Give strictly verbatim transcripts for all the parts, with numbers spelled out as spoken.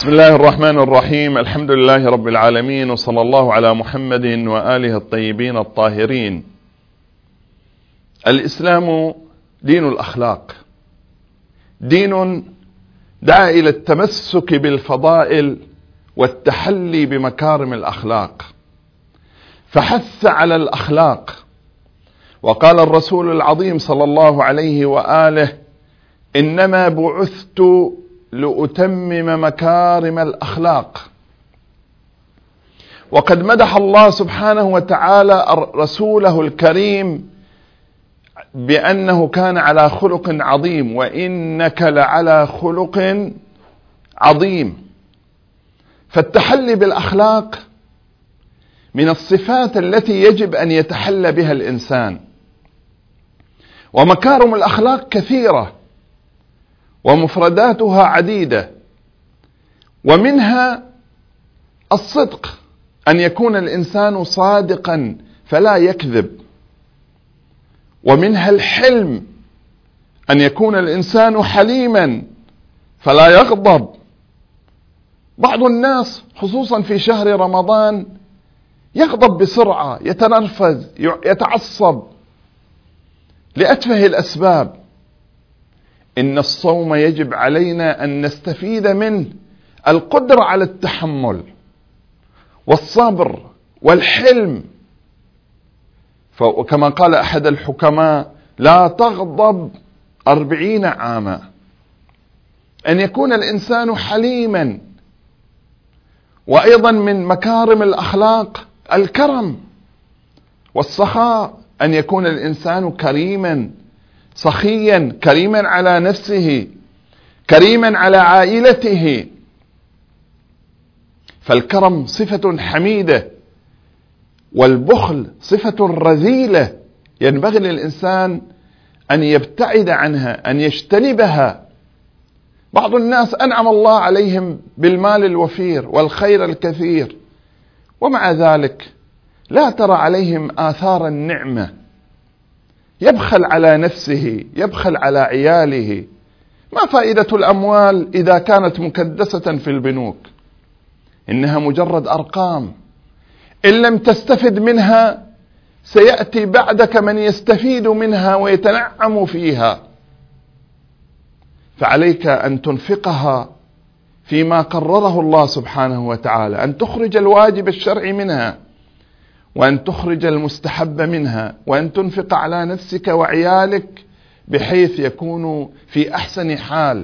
بسم الله الرحمن الرحيم. الحمد لله رب العالمين، وصلى الله على محمد وآله الطيبين الطاهرين. الإسلام دين الأخلاق، دين دعا إلى التمسك بالفضائل والتحلي بمكارم الأخلاق، فحث على الأخلاق. وقال الرسول العظيم صلى الله عليه وآله: إنما بعثت لأتمم مكارم الأخلاق. وقد مدح الله سبحانه وتعالى رسوله الكريم بأنه كان على خلق عظيم، وإنك لعلى خلق عظيم. فالتحلي بالأخلاق من الصفات التي يجب أن يتحلى بها الإنسان، ومكارم الأخلاق كثيرة ومفرداتها عديدة، ومنها الصدق، أن يكون الإنسان صادقا فلا يكذب، ومنها الحلم، أن يكون الإنسان حليما فلا يغضب. بعض الناس خصوصا في شهر رمضان يغضب بسرعة، يتنرفز، يتعصب لأتفه الأسباب. إن الصوم يجب علينا أن نستفيد منه القدرة على التحمل والصبر والحلم. وكما قال أحد الحكماء: لا تغضب أربعين عاما. أن يكون الإنسان حليما. وأيضا من مكارم الأخلاق الكرم والسخاء، أن يكون الإنسان كريما سخيا، كريما على نفسه، كريما على عائلته. فالكرم صفة حميدة، والبخل صفة رذيلة ينبغي للإنسان أن يبتعد عنها، أن يجتنبها. بعض الناس أنعم الله عليهم بالمال الوفير والخير الكثير، ومع ذلك لا ترى عليهم آثار النعمة. يبخل على نفسه، يبخل على عياله. ما فائدة الأموال إذا كانت مكدسة في البنوك؟ إنها مجرد أرقام، إن لم تستفد منها سيأتي بعدك من يستفيد منها ويتنعم فيها. فعليك أن تنفقها فيما قرره الله سبحانه وتعالى، أن تخرج الواجب الشرعي منها، وأن تخرج المستحب منها، وأن تنفق على نفسك وعيالك بحيث يكونوا في أحسن حال.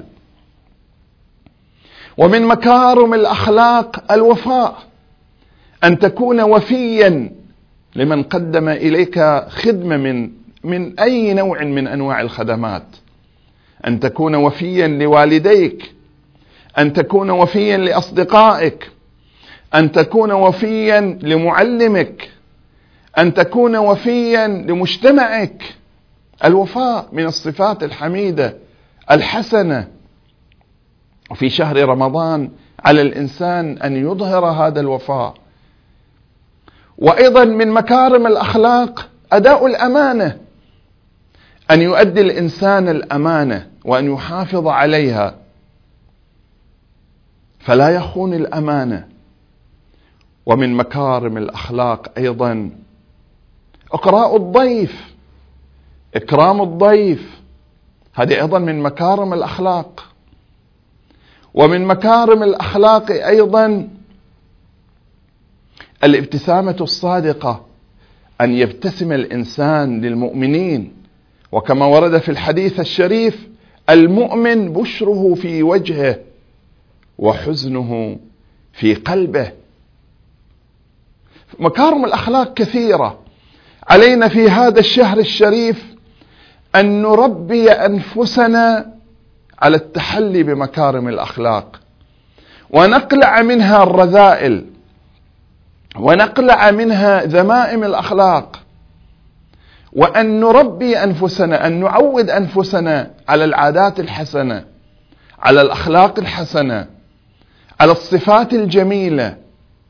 ومن مكارم الأخلاق الوفاء، أن تكون وفيا لمن قدم إليك خدمة من من أي نوع من أنواع الخدمات، أن تكون وفيا لوالديك، أن تكون وفيا لأصدقائك، أن تكون وفيا لمعلمك، أن تكون وفيا لمجتمعك. الوفاء من الصفات الحميدة الحسنة. وفي شهر رمضان على الإنسان أن يظهر هذا الوفاء. وأيضا من مكارم الأخلاق أداء الأمانة، أن يؤدي الإنسان الأمانة وأن يحافظ عليها فلا يخون الأمانة. ومن مكارم الأخلاق أيضا إقراء الضيف، إكرام الضيف، هذه أيضا من مكارم الأخلاق. ومن مكارم الأخلاق أيضا الابتسامة الصادقة، أن يبتسم الإنسان للمؤمنين. وكما ورد في الحديث الشريف: المؤمن بشره في وجهه وحزنه في قلبه. مكارم الأخلاق كثيرة. علينا في هذا الشهر الشريف أن نربي أنفسنا على التحلي بمكارم الأخلاق، ونقلع منها الرذائل، ونقلع منها ذمائم الأخلاق، وأن نربي أنفسنا، أن نعود أنفسنا على العادات الحسنة، على الأخلاق الحسنة، على الصفات الجميلة.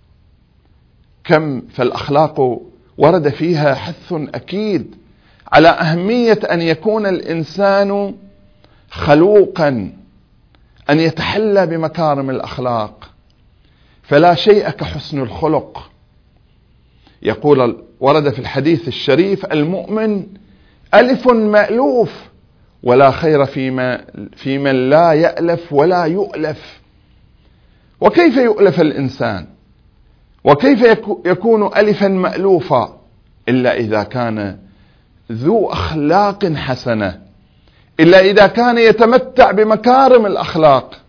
كم فالأخلاق ورد فيها حث أكيد على أهمية أن يكون الإنسان خلوقا، أن يتحلى بمكارم الأخلاق، فلا شيء كحسن الخلق. يقول ورد في الحديث الشريف: المؤمن ألف مألوف، ولا خير فيما في من لا يألف ولا يؤلف. وكيف يؤلف الإنسان؟ وكيف يكون ألفا مألوفا إلا إذا كان ذو أخلاق حسنة، إلا إذا كان يتمتع بمكارم الأخلاق.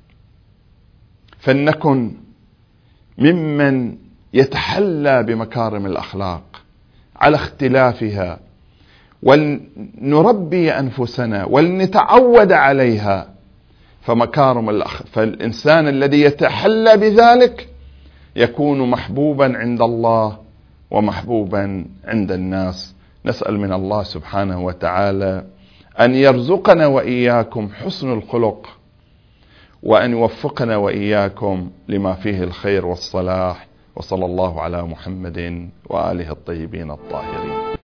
فلنكن ممن يتحلى بمكارم الأخلاق على اختلافها، ولنربي أنفسنا ولنتعود عليها. فمكارم الأخ... فالإنسان الذي يتحلى بذلك يكون محبوبا عند الله ومحبوبا عند الناس. نسأل من الله سبحانه وتعالى أن يرزقنا وإياكم حسن الخلق، وأن يوفقنا وإياكم لما فيه الخير والصلاح. وصلى الله على محمد وآله الطيبين الطاهرين.